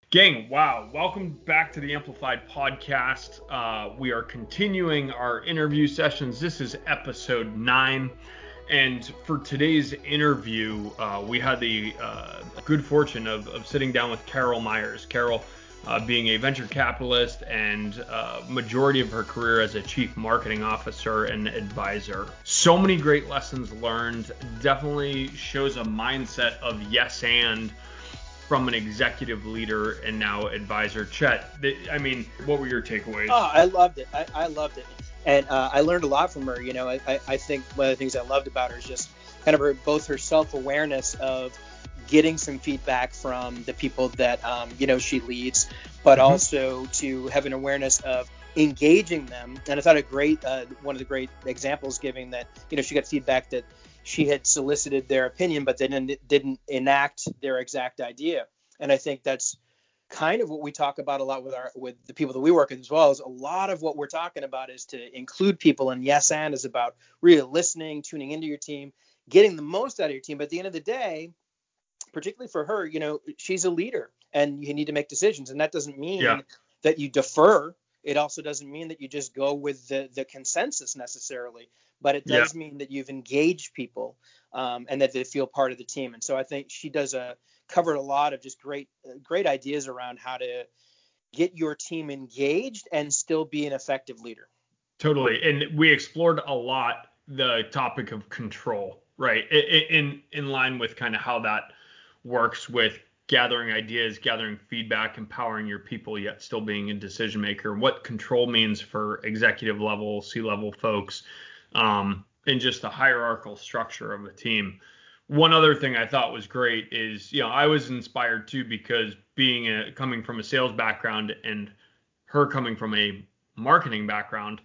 Gang, wow. Welcome back to the Amplified Podcast. We are continuing our interview sessions. This is episode 9. And for today's interview, we had the good fortune of sitting down with Carol Myers. Carol, being a venture capitalist and majority of her career as a chief marketing officer and advisor. So many great lessons learned. Definitely shows a mindset of yes and from an executive leader and now advisor. Chet, I mean, what were your takeaways? Oh, I loved it. I loved it. And I learned a lot from her. You know, I think one of the things I loved about her is just kind of both her self-awareness of getting some feedback from the people that, she leads, but also to have an awareness of engaging them. And I thought one of the great examples giving that, she got feedback that she had solicited their opinion, but they didn't enact their exact idea. And I think that's kind of what we talk about a lot with the people that we work with, as well as a lot of what we're talking about is to include people. And yes, and is about really listening, tuning into your team, getting the most out of your team. But at the end of the day, particularly for her, she's a leader and you need to make decisions. And that doesn't mean that you defer. It also doesn't mean that you just go with the consensus necessarily, but it does mean that you've engaged people and that they feel part of the team. And so I think she covered a lot of just great ideas around how to get your team engaged and still be an effective leader. Totally. And we explored a lot the topic of control, right? In line with kind of how that works with gathering ideas, gathering feedback, empowering your people, yet still being a decision maker, what control means for executive level, C-level folks, and just the hierarchical structure of a team. One other thing I thought was great is, I was inspired too, because coming from a sales background and her coming from a marketing background,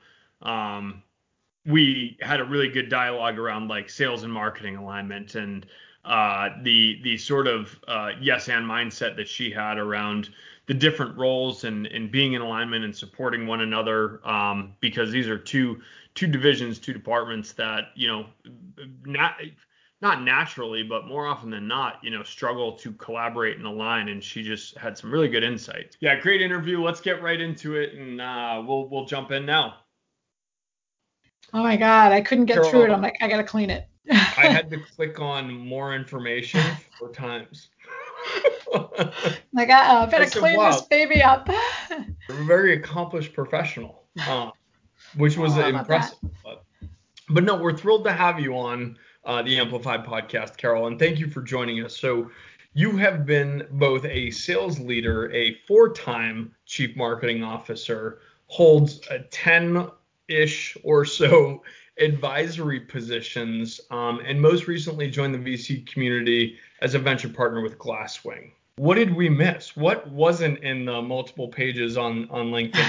we had a really good dialogue around like sales and marketing alignment and the sort of yes and mindset that she had around the different roles and being in alignment and supporting one another, because these are two divisions, two departments that, not naturally, but more often than not, struggle to collaborate and align. And she just had some really good insight. Yeah, great interview. Let's get right into it, and we'll jump in now. Oh my God, I couldn't get through it. I'm like, I gotta clean it. I had to click on more information 4 times. Like, I better clean this baby up. You're a very accomplished professional, which was impressive. But no, we're thrilled to have you on the Amplified Podcast, Carol, and thank you for joining us. So you have been both a sales leader, a 4-time chief marketing officer, holds a 10-ish or so advisory positions, and most recently joined the VC community as a venture partner with Glasswing. What did we miss? What wasn't in the multiple pages on LinkedIn?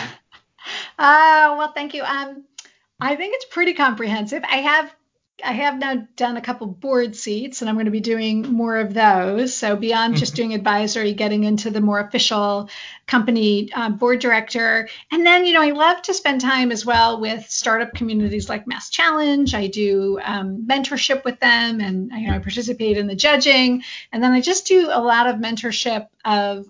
Well, thank you. I think it's pretty comprehensive. I have now done a couple board seats, and I'm going to be doing more of those. So beyond just doing advisory, getting into the more official company board director. And then, I love to spend time as well with startup communities like Mass Challenge. I do mentorship with them, and I participate in the judging. And then I just do a lot of mentorship of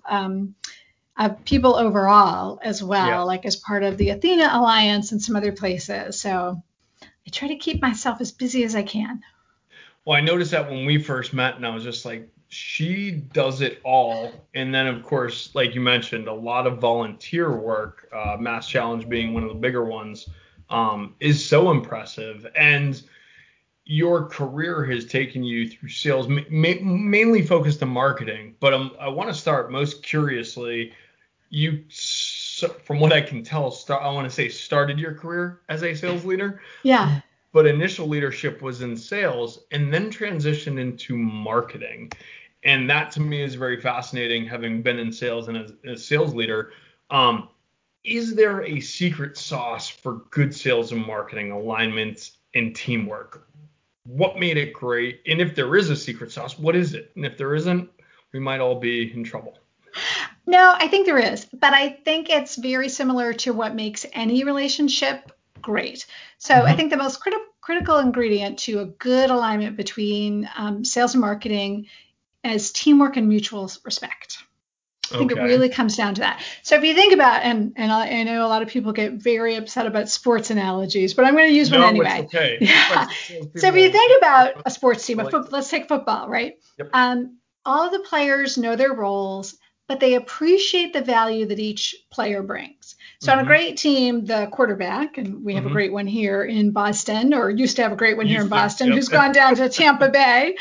people overall as well, like as part of the Athena Alliance and some other places. So I try to keep myself as busy as I can. Well, I noticed that when we first met, and I was just like, she does it all. And then, of course, like you mentioned, a lot of volunteer work, Mass Challenge being one of the bigger ones, is so impressive. And your career has taken you through sales, mainly focused on marketing. But I want to start most curiously. You, from what I can tell, started your career as a sales leader. Yeah. But initial leadership was in sales and then transitioned into marketing. And that to me is very fascinating, having been in sales and as a sales leader. Is there a secret sauce for good sales and marketing alignment and teamwork? What made it great? And if there is a secret sauce, what is it? And if there isn't, we might all be in trouble. No, I think there is, but I think it's very similar to what makes any relationship great. So I think the most critical ingredient to a good alignment between sales and marketing is teamwork and mutual respect. I think it really comes down to that. So if you think about, and I know a lot of people get very upset about sports analogies, but I'm going to use one anyway. It's okay. Yeah. So if you think about a sports team, let's take football, right? Yep. All the players know their roles, but they appreciate the value that each player brings. So on a great team, the quarterback, and we have a great one here in Boston, or used to have a great one here in Boston, who's gone down to Tampa Bay.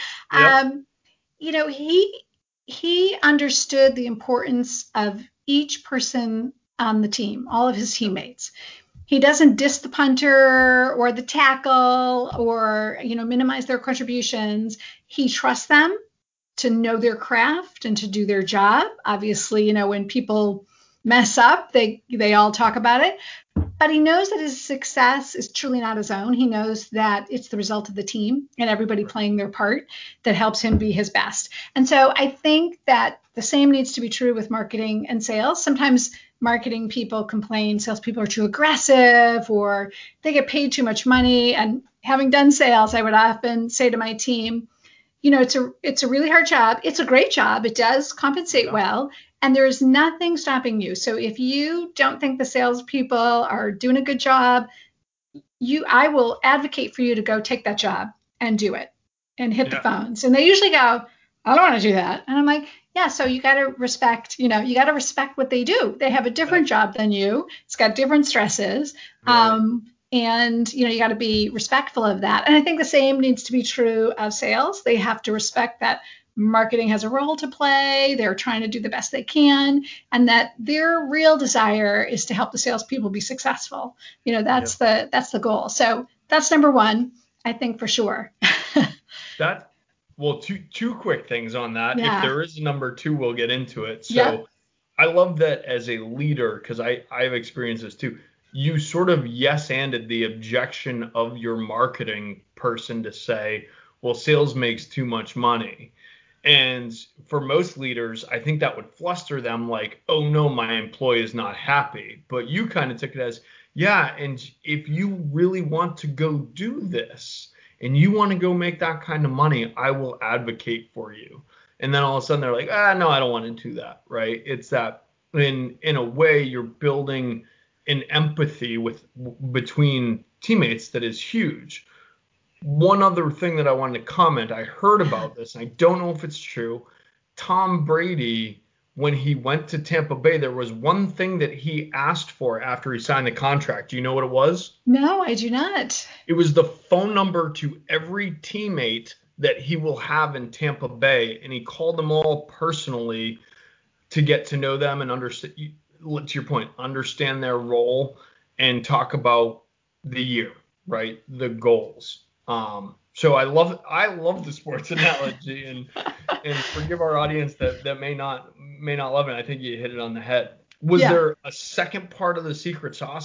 He understood the importance of each person on the team, all of his teammates. He doesn't diss the punter or the tackle or, minimize their contributions. He trusts them to know their craft and to do their job. Obviously, when people mess up, they all talk about it. But he knows that his success is truly not his own. He knows that it's the result of the team and everybody playing their part that helps him be his best. And so I think that the same needs to be true with marketing and sales. Sometimes marketing people complain salespeople are too aggressive or they get paid too much money. And having done sales, I would often say to my team, it's a really hard job. It's a great job. It does compensate well. And there's nothing stopping you. So if you don't think the salespeople are doing a good job, I will advocate for you to go take that job and do it and hit the phones. And they usually go, I don't want to do that. And I'm like, yeah, so you got to respect, what they do. They have a different job than you. It's got different stresses. Right. And, you got to be respectful of that. And I think the same needs to be true of sales. They have to respect that marketing has a role to play. They're trying to do the best they can, and that their real desire is to help the salespeople be successful. That's the goal. So that's number one, I think, for sure. Two quick things on that. Yeah. If there is a number two, we'll get into it. So I love that as a leader, because I've experienced this too. You sort of yes-anded the objection of your marketing person to say, well, sales makes too much money. And for most leaders, I think that would fluster them like, oh, no, my employee is not happy. But you kind of took it as, yeah, and if you really want to go do this and you want to go make that kind of money, I will advocate for you. And then all of a sudden they're like, no, I don't want to do that, right? It's that in a way you're building an empathy between teammates that is huge. One other thing that I wanted to comment, I heard about this, and I don't know if it's true. Tom Brady, when he went to Tampa Bay, there was one thing that he asked for after he signed the contract. Do you know what it was? No, I do not. It was the phone number to every teammate that he will have in Tampa Bay, and he called them all personally to get to know them and understand, to your point, understand their role and talk about the year, right? The goals. So I love the sports analogy, and forgive our audience that may not love it. I think you hit it on the head. Was there a second part of the secret sauce?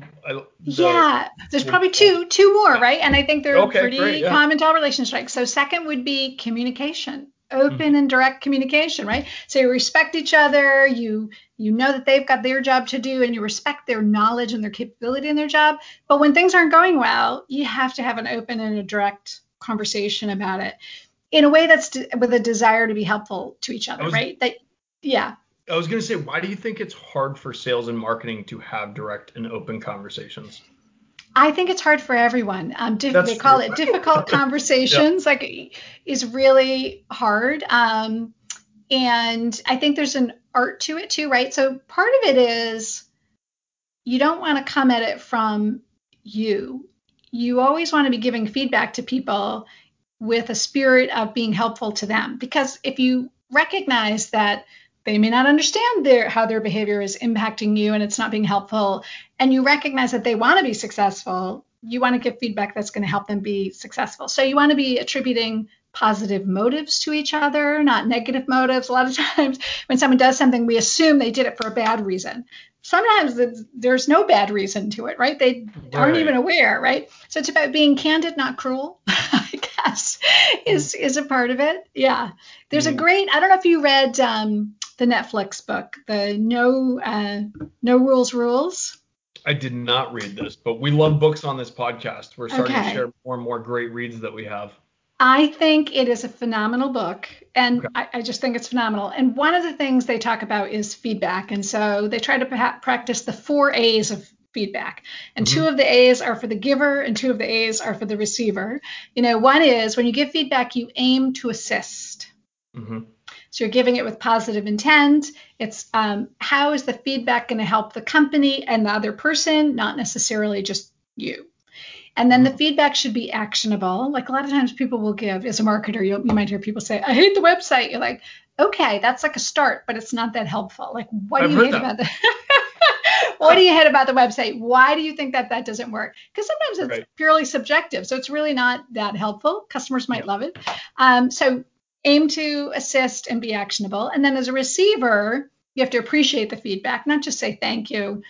There's probably two more, right? And I think they're pretty common to all relationships. So second would be communication. Open and direct communication, right? So you respect each other, you know that they've got their job to do, and you respect their knowledge and their capability in their job. But when things aren't going well, you have to have an open and a direct conversation about it in a way that's with a desire to be helpful to each other, right? I was going to say, why do you think it's hard for sales and marketing to have direct and open conversations? I think it's hard for everyone. They call it difficult conversations. Is really hard. And I think there's an art to it too, right? So part of it is you don't want to come at it from you. You always want to be giving feedback to people with a spirit of being helpful to them. Because if you recognize that they may not understand how their behavior is impacting you and it's not being helpful, and you recognize that they want to be successful, you want to give feedback that's going to help them be successful. So you want to be attributing positive motives to each other, not negative motives. A lot of times when someone does something, we assume they did it for a bad reason. Sometimes there's no bad reason to it, right? They aren't even aware, right? So it's about being candid, not cruel, I guess, is a part of it. Yeah. There's a great, I don't know if you read the Netflix book, the No Rules. I did not read this, but we love books on this podcast. We're starting to share more and more great reads that we have. I think it is a phenomenal book, and Okay. I just think it's phenomenal. And one of the things they talk about is feedback. And so they try to practice the 4 A's of feedback. And Mm-hmm. 2 of the A's are for the giver, and 2 of the A's are for the receiver. One is when you give feedback, you aim to assist. Mm-hmm. So you're giving it with positive intent. It's how is the feedback going to help the company and the other person, not necessarily just you. And then the feedback should be actionable. Like a lot of times people will give, as a marketer, you might hear people say, I hate the website. You're like, okay, that's like a start, but it's not that helpful. Like, what do you hate about the what do you hate about the website? Why do you think that doesn't work? Because sometimes it's purely subjective. So it's really not that helpful. Customers might love it. So aim to assist and be actionable. And then as a receiver, you have to appreciate the feedback, not just say thank you.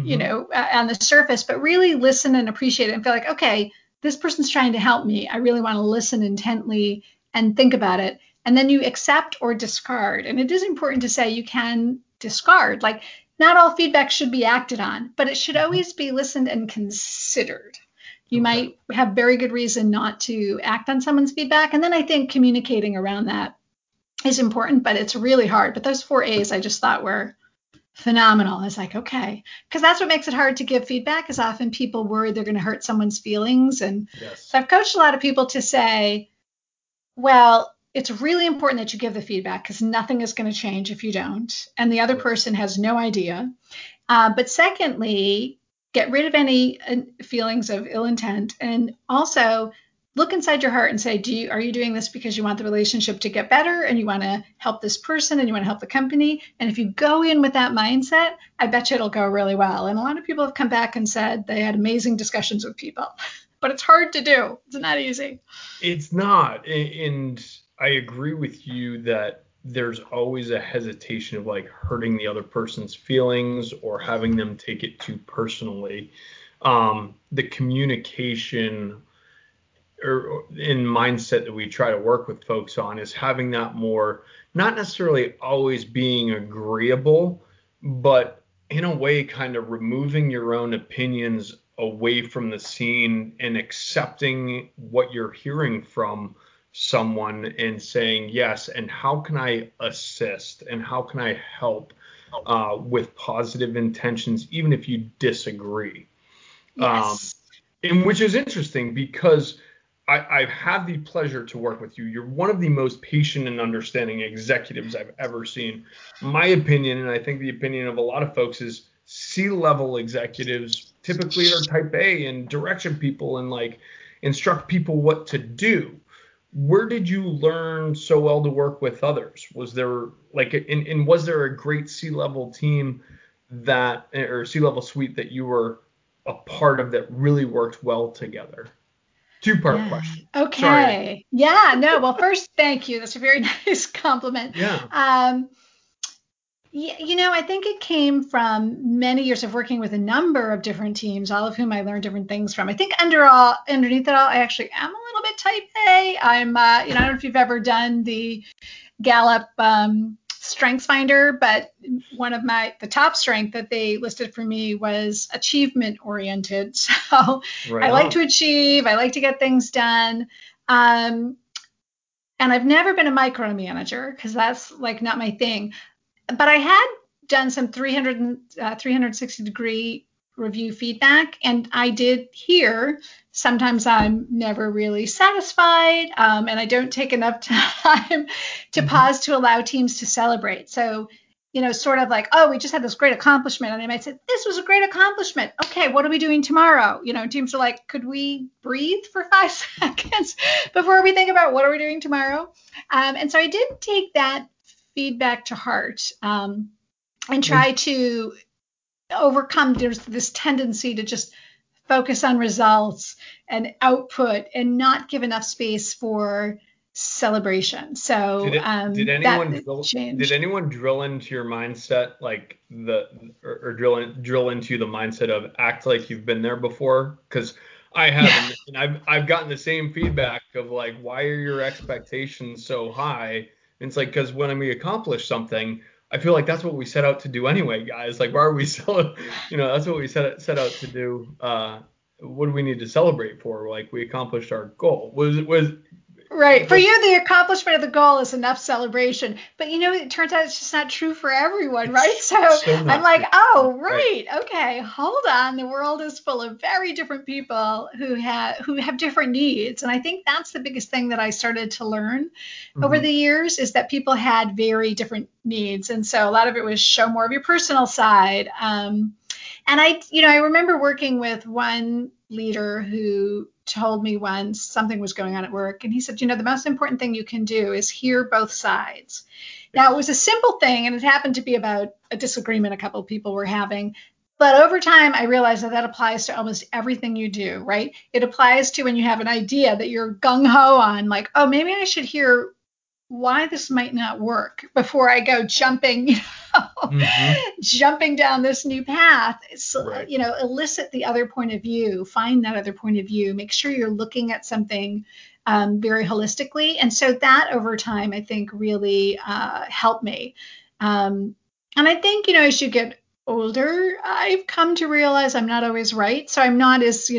On the surface, but really listen and appreciate it and feel like, okay, this person's trying to help me. I really want to listen intently and think about it. And then you accept or discard. And it is important to say you can discard. Like, not all feedback should be acted on, but it should always be listened and considered. You might have very good reason not to act on someone's feedback. And then I think communicating around that is important, but it's really hard. But those 4 A's I just thought were phenomenal. It's like, okay, because that's what makes it hard to give feedback is often people worry they're going to hurt someone's feelings. And so I've coached a lot of people to say, well, it's really important that you give the feedback because nothing is going to change if you don't. And the other person has no idea. But secondly, get rid of any feelings of ill intent. And also look inside your heart and say, are you doing this because you want the relationship to get better and you want to help this person and you want to help the company? And if you go in with that mindset, I bet you it'll go really well. And a lot of people have come back and said they had amazing discussions with people, but it's hard to do. It's not easy. It's not. And I agree with you that there's always a hesitation of like hurting the other person's feelings or having them take it too personally. The communication or in mindset that we try to work with folks on is having that more, not necessarily always being agreeable, but in a way kind of removing your own opinions away from the scene and accepting what you're hearing from someone and saying yes, and how can I assist and how can I help with positive intentions even if you disagree. Yes. And which is interesting because I've had the pleasure to work with you. You're one of the most patient and understanding executives I've ever seen. My opinion, and I think the opinion of a lot of folks, is C-level executives typically are type A and direction people and like instruct people what to do. Where did you learn so well to work with others? Was there like, and was there a great C-level team or C-level suite that you were a part of that really worked well together? Two-part question. Okay. Sorry. Yeah, no. Well, first, thank you. That's a very nice compliment. Yeah. I think it came from many years of working with a number of different teams, all of whom I learned different things from. I think underneath it all, I actually am a little bit type A. I'm, I don't know if you've ever done the Gallup Strengths Finder, but one of the top strength that they listed for me was achievement oriented. So I like to achieve, I like to get things done. And I've never been a micromanager because that's like not my thing. But I had done some 360 degree review feedback, and I did hear sometimes I'm never really satisfied, and I don't take enough time to pause to allow teams to celebrate. So, sort of like, oh, we just had this great accomplishment, and they might say, this was a great accomplishment. Okay, what are we doing tomorrow? Teams are like, could we breathe for 5 seconds before we think about what are we doing tomorrow? And so I did take that feedback to heart and try to overcome this tendency to just focus on results and output and not give enough space for celebration. So did anyone drill into your mindset like or drill into the mindset of act like you've been there before? Because I haven't, and I've gotten the same feedback of like, why are your expectations so high? And it's like, because when we accomplish something, I feel like that's what we set out to do anyway, guys. Like, why are we so, that's what we set out to do. What do we need to celebrate for? Like, we accomplished our goal. Right. For you, the accomplishment of the goal is enough celebration. But it turns out it's just not true for everyone, right? So I'm like, oh, right. Okay, hold on. The world is full of very different people who have different needs. And I think that's the biggest thing that I started to learn over the years, is that people had very different needs. And so a lot of it was show more of your personal side. And I remember working with one leader who told me once something was going on at work, and he said, the most important thing you can do is hear both sides. Now, it was a simple thing, and it happened to be about a disagreement a couple of people were having. But over time, I realized that applies to almost everything you do, right? It applies to when you have an idea that you're gung-ho on, like, oh, maybe I should hear why this might not work before I go jumping down this new path. So, elicit the other point of view, find that other point of view, make sure you're looking at something very holistically. And so that over time, I think really helped me. And I think, as you get older, I've come to realize I'm not always right. So I'm not as,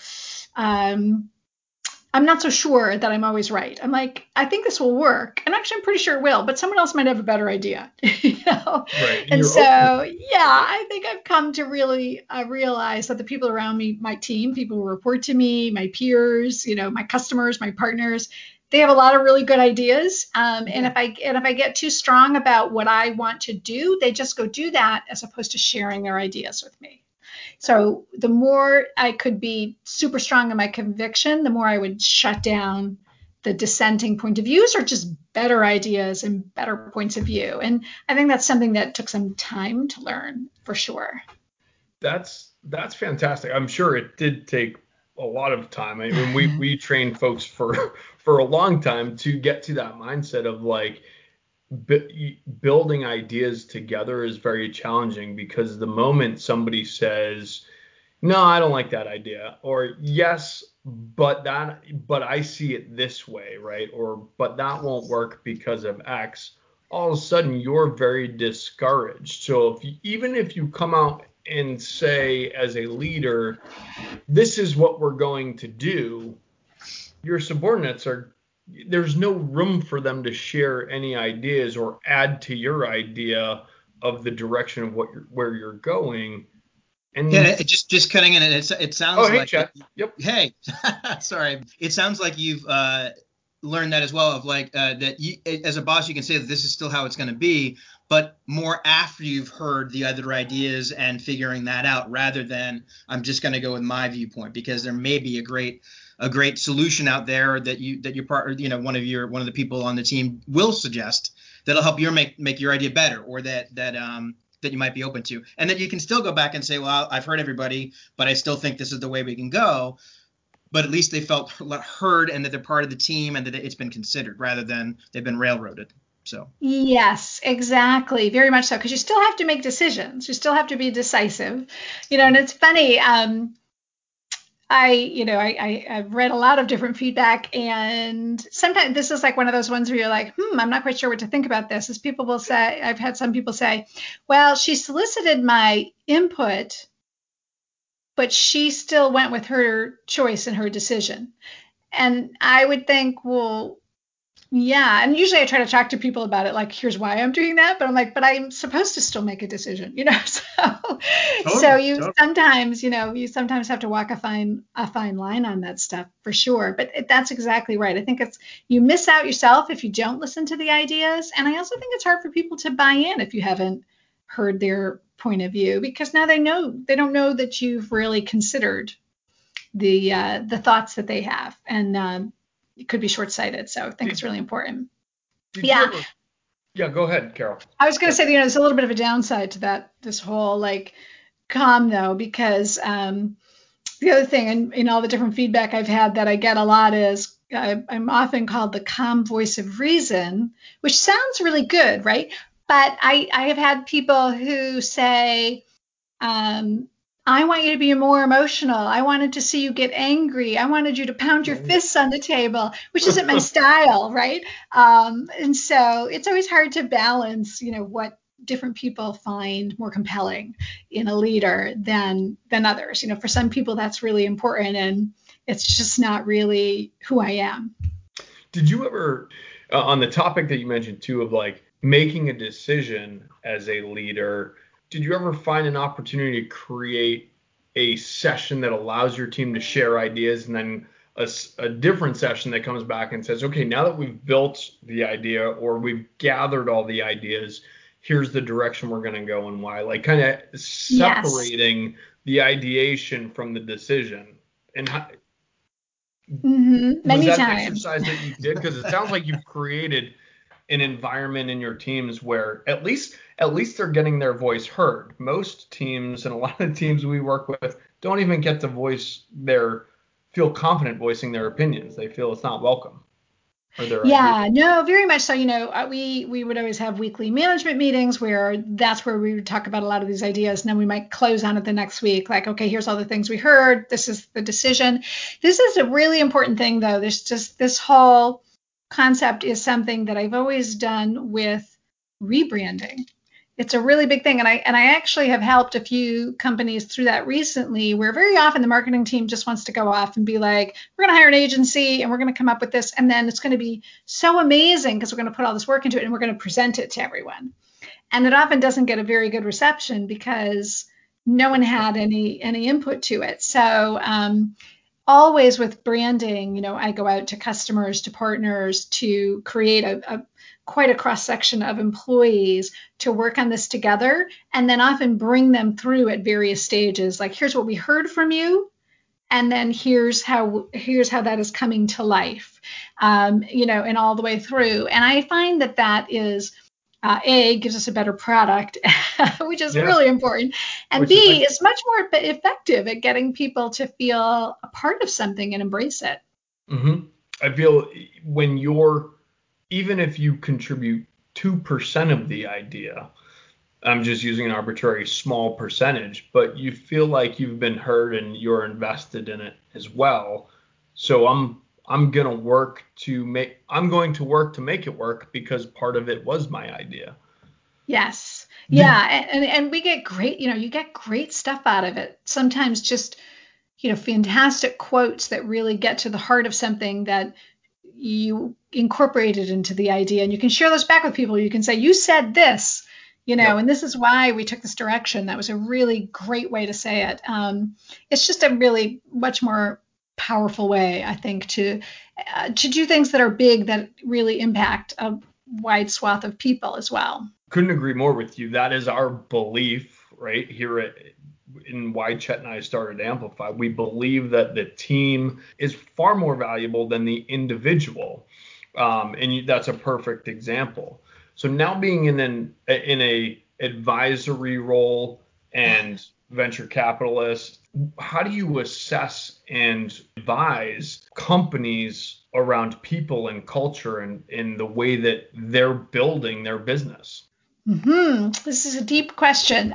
I'm not so sure that I'm always right. I'm like, I think this will work. And actually, I'm pretty sure it will, but someone else might have a better idea. Right. And so, I think I've come to really realize that the people around me, my team, people who report to me, my peers, my customers, my partners, they have a lot of really good ideas. And if I get too strong about what I want to do, they just go do that as opposed to sharing their ideas with me. So the more I could be super strong in my conviction, the more I would shut down the dissenting point of views or just better ideas and better points of view. And I think that's something that took some time to learn, for sure. That's fantastic. I'm sure it did take a lot of time. I mean, we trained folks for a long time to get to that mindset of like, building ideas together is very challenging, because the moment somebody says, no, I don't like that idea, or yes, but I see it this way, right? Or, but that won't work because of X, all of a sudden you're very discouraged. So even if you come out and say as a leader, this is what we're going to do, your subordinates there's no room for them to share any ideas or add to your idea of the direction of where you're going. And just cutting in, it sounds hey, like Chad. Yep. Hey, sorry. It sounds like you've learned that as well, of like that you, as a boss, you can say that this is still how it's going to be, but more after you've heard the other ideas and figuring that out, rather than I'm just going to go with my viewpoint, because there may be a great solution out there that your partner, one of the people on the team will suggest that'll help you make your idea better, or that you might be open to, and that you can still go back and say, well, I've heard everybody, but I still think this is the way we can go. But at least they felt heard, and that they're part of the team, and that it's been considered, rather than they've been railroaded. So yes, exactly, very much so, because you still have to make decisions. You still have to be decisive, and it's funny. I've read a lot of different feedback, and sometimes this is like one of those ones where you're like, I'm not quite sure what to think about this. As people will say, I've had some people say, well, she solicited my input, but she still went with her choice and her decision. And I would think, well, yeah. And usually I try to talk to people about it, like, here's why I'm doing that. But I'm like, but I'm supposed to still make a decision, So you sometimes have to walk a fine line on that stuff, for sure. But that's exactly right. I think you miss out yourself if you don't listen to the ideas. And I also think it's hard for people to buy in if you haven't heard their point of view, because now they don't know that you've really considered the thoughts that they have. And it could be short-sighted. So I think it's really important. Yeah, go ahead, Carol. I was going to say, there's a little bit of a downside to this whole like calm, though, because the other thing, and in all the different feedback I've had that I get a lot, is I'm often called the calm voice of reason, which sounds really good, right? But I have had people who say, I want you to be more emotional. I wanted to see you get angry. I wanted you to pound your fists on the table, which isn't my style, right? And so it's always hard to balance, what different people find more compelling in a leader than others. For some people that's really important, and it's just not really who I am. Did you ever, on the topic that you mentioned too, of like making a decision as a leader, did you ever find an opportunity to create a session that allows your team to share ideas, and then a different session that comes back and says, okay, now that we've built the idea or we've gathered all the ideas, here's the direction we're going to go and why? Like kind of separating the ideation from the decision. And how, Many was that times. an exercise that you did? Because it sounds like you've created an environment in your teams where at least they're getting their voice heard. Most teams and a lot of teams we work with don't even get to feel confident voicing their opinions. They feel it's not welcome. Yeah, no, very much so. We would always have weekly management meetings where that's where we would talk about a lot of these ideas. And then we might close on it the next week. Like, okay, here's all the things we heard. This is the decision. This is a really important thing, though. There's just this whole concept is something that I've always done with rebranding. It's a really big thing. And I actually have helped a few companies through that recently, where very often the marketing team just wants to go off and be like, we're going to hire an agency and we're going to come up with this. And then it's going to be so amazing because we're going to put all this work into it and we're going to present it to everyone. And it often doesn't get a very good reception because no one had any input to it. So always with branding, I go out to customers, to partners, to create quite a cross section of employees to work on this together, and then often bring them through at various stages. Like, here's what we heard from you, and then here's how that is coming to life, and all the way through. And I find that is A, gives us a better product, which is really important, and B, is much more effective at getting people to feel a part of something and embrace it. Mm-hmm. I feel even if you contribute 2% of the idea, I'm just using an arbitrary small percentage, but you feel like you've been heard and you're invested in it as well. So I'm going to work to make it work because part of it was my idea. Yes. Yeah. And we get great, you get great stuff out of it. Sometimes just, fantastic quotes that really get to the heart of something that you incorporated into the idea, and you can share those back with people. You can say, you said this, and this is why we took this direction. That was a really great way to say it. It's just a really much more powerful way, I think, to do things that are big, that really impact a wide swath of people as well. Couldn't agree more with you. That is our belief right here in why Chet and I started Amplify. We believe that the team is far more valuable than the individual. And that's a perfect example. So now being in a advisory role and venture capitalist, how do you assess and advise companies around people and culture and in the way that they're building their business? This is a deep question.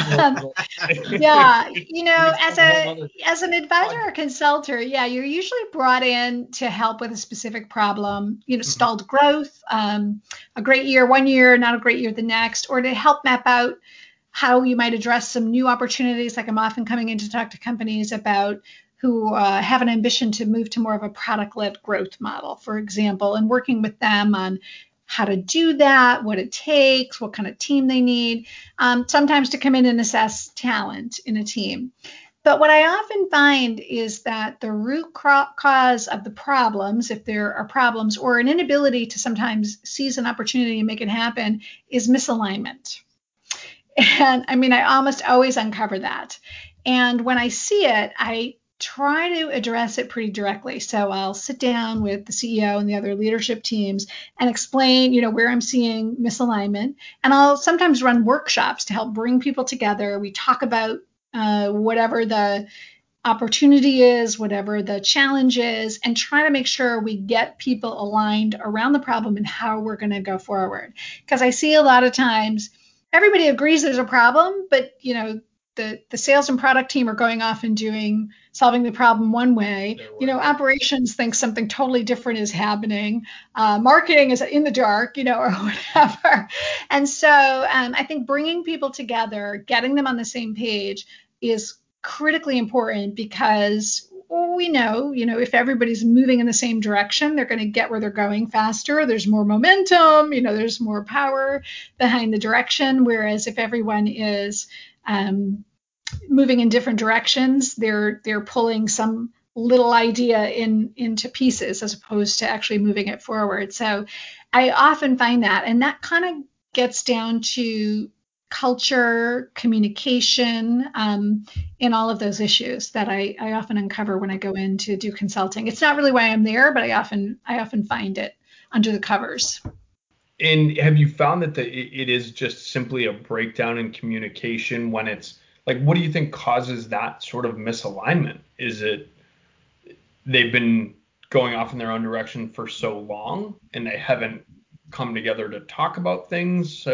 Yeah, as an advisor or consultant, you're usually brought in to help with a specific problem, stalled growth, a great year one year, not a great year the next, or to help map out how you might address some new opportunities. Like, I'm often coming in to talk to companies about who have an ambition to move to more of a product-led growth model, for example, and working with them on how to do that, what it takes, what kind of team they need, sometimes to come in and assess talent in a team. But what I often find is that the root cause of the problems, if there are problems, or an inability to sometimes seize an opportunity and make it happen, is misalignment. And I almost always uncover that. And when I see it, I try to address it pretty directly. So I'll sit down with the CEO and the other leadership teams and explain, where I'm seeing misalignment. And I'll sometimes run workshops to help bring people together. We talk about whatever the opportunity is, whatever the challenge is, and try to make sure we get people aligned around the problem and how we're going to go forward. Because I see a lot of times everybody agrees there's a problem, but the sales and product team are going off and solving the problem one way. Operations thinks something totally different is happening. Marketing is in the dark, or whatever. And so I think bringing people together, getting them on the same page is critically important, because we know, if everybody's moving in the same direction, they're going to get where they're going faster. There's more momentum, there's more power behind the direction. Whereas if everyone is moving in different directions, they're pulling some little idea into pieces as opposed to actually moving it forward. So I often find that, and that kind of gets down to culture, communication, in all of those issues that I often uncover when I go in to do consulting. It's not really why I'm there, but I often find it under the covers. And have you found that it is just simply a breakdown in communication when it's like, what do you think causes that sort of misalignment? Is it they've been going off in their own direction for so long and they haven't come together to talk about things?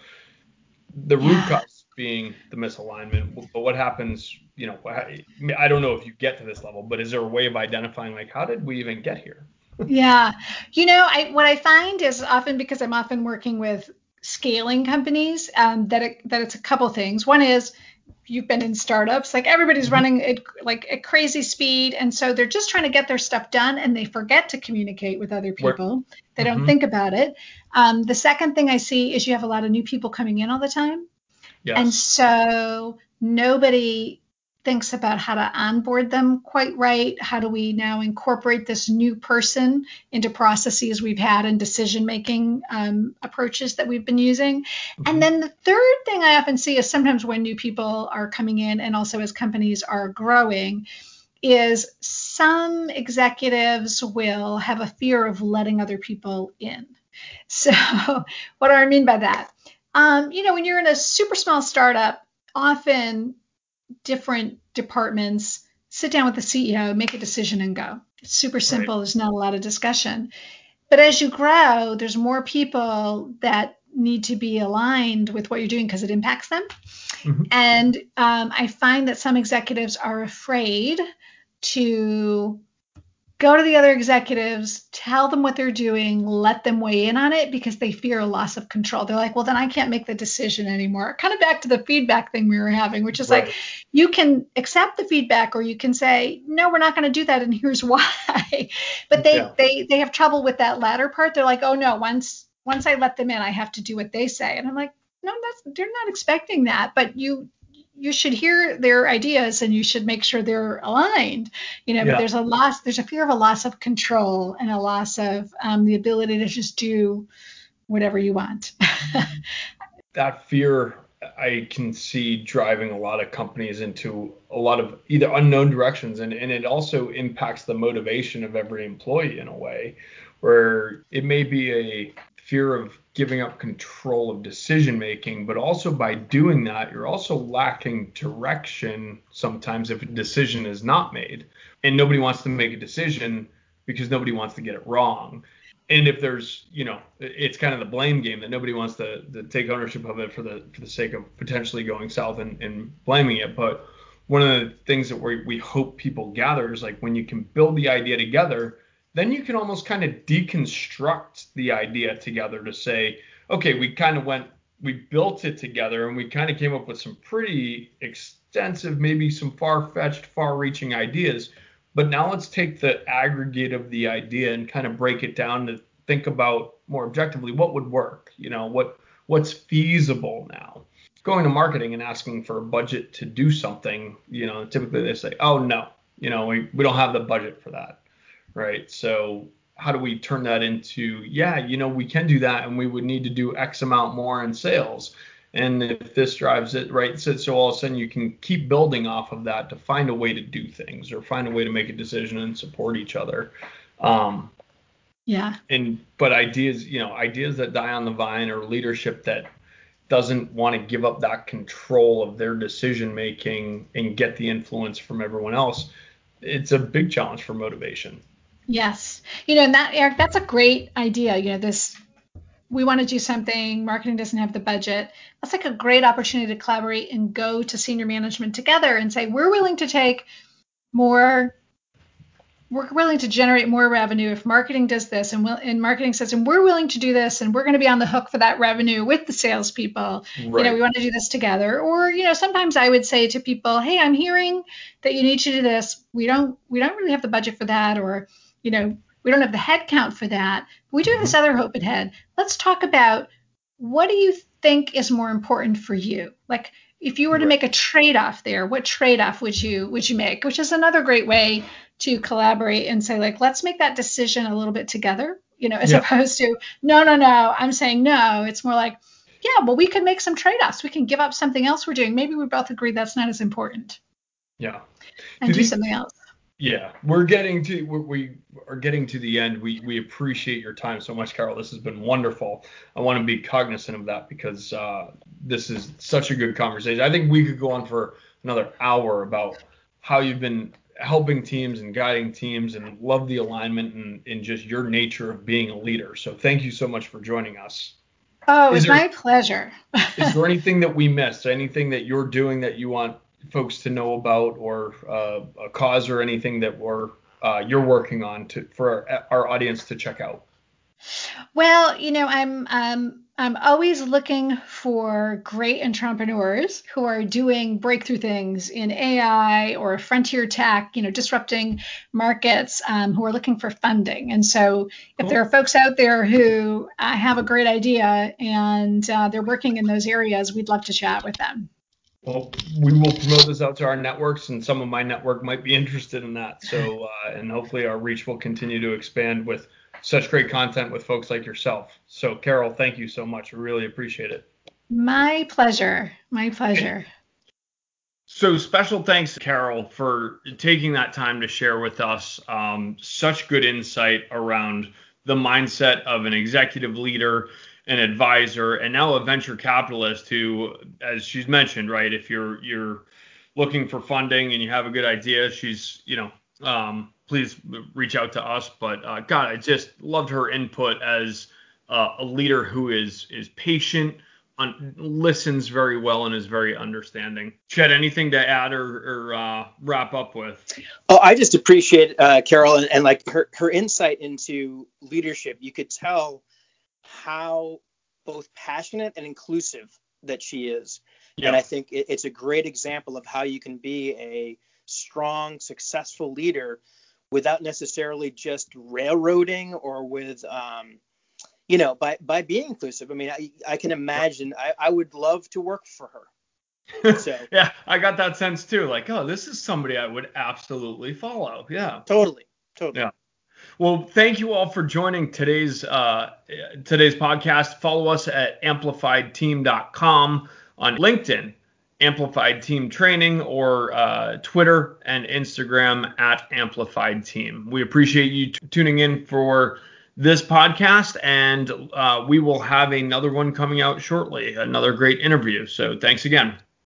The root cause being the misalignment, but what happens, I don't know if you get to this level, but is there a way of identifying, like, how did we even get here? Yeah. What I find is often, because I'm often working with scaling companies, that it's a couple things. One is, you've been in startups, like everybody's running at like a crazy speed. And so they're just trying to get their stuff done and they forget to communicate with other people. They don't think about it. The second thing I see is you have a lot of new people coming in all the time. Yes. And so nobody thinks about how to onboard them quite right. How do we now incorporate this new person into processes we've had and decision-making approaches that we've been using? And then the third thing I often see is sometimes when new people are coming in and also as companies are growing is some executives will have a fear of letting other people in. So what do I mean by that? When you're in a super small startup, often different departments sit down with the CEO, make a decision and go. It's super simple. Right. There's not a lot of discussion. But as you grow, there's more people that need to be aligned with what you're doing because it impacts them. And I find that some executives are afraid to go to the other executives, tell them what they're doing, let them weigh in on it because they fear a loss of control. They're like, well, then I can't make the decision anymore. Kind of back to the feedback thing we were having, which is like, you can accept the feedback or you can say, no, we're not going to do that. And here's why. But they have trouble with that latter part. They're like, oh no, once I let them in, I have to do what they say. And I'm like, no, they're not expecting that, but you should hear their ideas and you should make sure they're aligned, but there's a fear of a loss of control and a loss of the ability to just do whatever you want. That fear I can see driving a lot of companies into a lot of either unknown directions, and it also impacts the motivation of every employee in a way where it may be a fear of giving up control of decision making, but also by doing that, you're also lacking direction sometimes if a decision is not made. And nobody wants to make a decision because nobody wants to get it wrong. And if there's, it's kind of the blame game that nobody wants to take ownership of it for the sake of potentially going south and blaming it. But one of the things that we hope people gather is like when you can build the idea together, then you can almost kind of deconstruct the idea together to say, okay, we built it together and we kind of came up with some pretty extensive, maybe some far-fetched, far-reaching ideas. But now let's take the aggregate of the idea and kind of break it down to think about more objectively what would work, what's feasible now. Going to marketing and asking for a budget to do something, typically they say, oh no, we don't have the budget for that. Right. So how do we turn that into, we can do that and we would need to do X amount more in sales. And if this drives it, right, so all of a sudden you can keep building off of that to find a way to do things or find a way to make a decision and support each other. But ideas that die on the vine or leadership that doesn't want to give up that control of their decision making and get the influence from everyone else, it's a big challenge for motivation. Yes. And that, Eric, that's a great idea. We want to do something, marketing doesn't have the budget. That's like a great opportunity to collaborate and go to senior management together and say, we're willing to take more we're willing to generate more revenue if marketing does this, and marketing says, and we're willing to do this, and we're going to be on the hook for that revenue with the salespeople. Right. We want to do this together. Or, sometimes I would say to people, hey, I'm hearing that you need to do this. We don't really have the budget for that, or, we don't have the head count for that. But we do have this other hope ahead. Let's talk about, what do you think is more important for you? Like, if you were to make a trade-off there, what trade-off would you make? Which is another great way to collaborate and say, like, let's make that decision a little bit together, as opposed to, no, I'm saying no. It's more like, yeah, well, we could make some trade-offs. We can give up something else we're doing. Maybe we both agree that's not as important. Yeah. And do something else. Yeah, we are getting to the end. We appreciate your time so much, Carol. This has been wonderful. I want to be cognizant of that because this is such a good conversation. I think we could go on for another hour about how you've been helping teams and guiding teams, and love the alignment and just your nature of being a leader. So thank you so much for joining us. Oh, it's my pleasure. Is there anything that we missed? Anything that you're doing that you want folks to know about, or a cause or anything that you're working on for our audience to check out? Well, I'm always looking for great entrepreneurs who are doing breakthrough things in AI or frontier tech, disrupting markets, who are looking for funding. And so if there are folks out there who have a great idea and they're working in those areas, we'd love to chat with them. Well, we will promote this out to our networks, and some of my network might be interested in that. So, and hopefully our reach will continue to expand with such great content with folks like yourself. So, Carol, thank you so much. I really appreciate it. My pleasure. My pleasure. So special thanks, Carol, for taking that time to share with us such good insight around the mindset of an executive leader, an advisor, and now a venture capitalist who, as she's mentioned, right, if you're looking for funding and you have a good idea, she's, please reach out to us. But God, I just loved her input as a leader who is patient, listens very well, and is very understanding. Chet, anything to add or wrap up with? Oh, I just appreciate Carol and like her insight into leadership. You could tell how both passionate and inclusive that she is. Yeah. And I think it's a great example of how you can be a strong, successful leader without necessarily just railroading or with, by being inclusive. I mean, I can imagine I would love to work for her. So yeah, I got that sense too. Like, oh, this is somebody I would absolutely follow. Yeah. Totally. Yeah. Well, thank you all for joining today's podcast. Follow us at amplifiedteam.com, on LinkedIn, Amplified Team Training, or Twitter and Instagram at Amplified Team. We appreciate you tuning in for this podcast, and we will have another one coming out shortly, another great interview. So thanks again.